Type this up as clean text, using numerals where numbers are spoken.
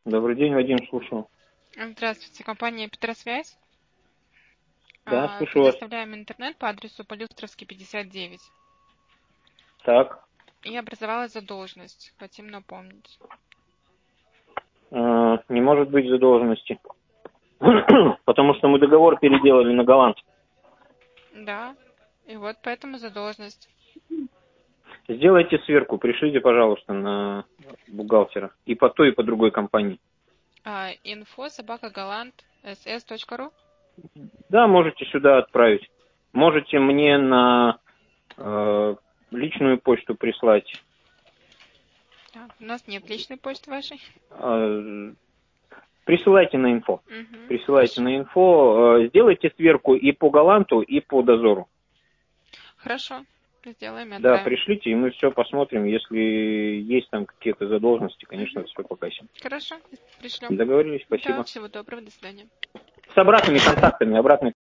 Добрый день, Вадим, слушаю. Здравствуйте, компания Петросвязь. Да, слушаю вас. Предоставляем интернет по адресу Полюстровский, 59. Так, И образовалась задолженность. Хотим напомнить. не может быть задолженности. Потому что мы договор переделали на голланд. Да, и вот поэтому задолженность. Сделайте сверку, пришлите, пожалуйста, на бухгалтера. И по той, и по другой компании. info@galant.ss.ru. Да, можете сюда отправить. Можете мне на личную почту прислать. Да, у нас нет личной почты вашей. Присылайте на инфо. Присылайте Хорошо. на инфо. Сделайте сверку и по голланту, и по дозору. Хорошо, сделаем и Да, отправим. пришлите, и мы все посмотрим. Если есть там какие-то задолженности, конечно, все погасим. Хорошо, пришлем. Договорились, Да, спасибо. всего доброго, до свидания. С обратными контактами, обратной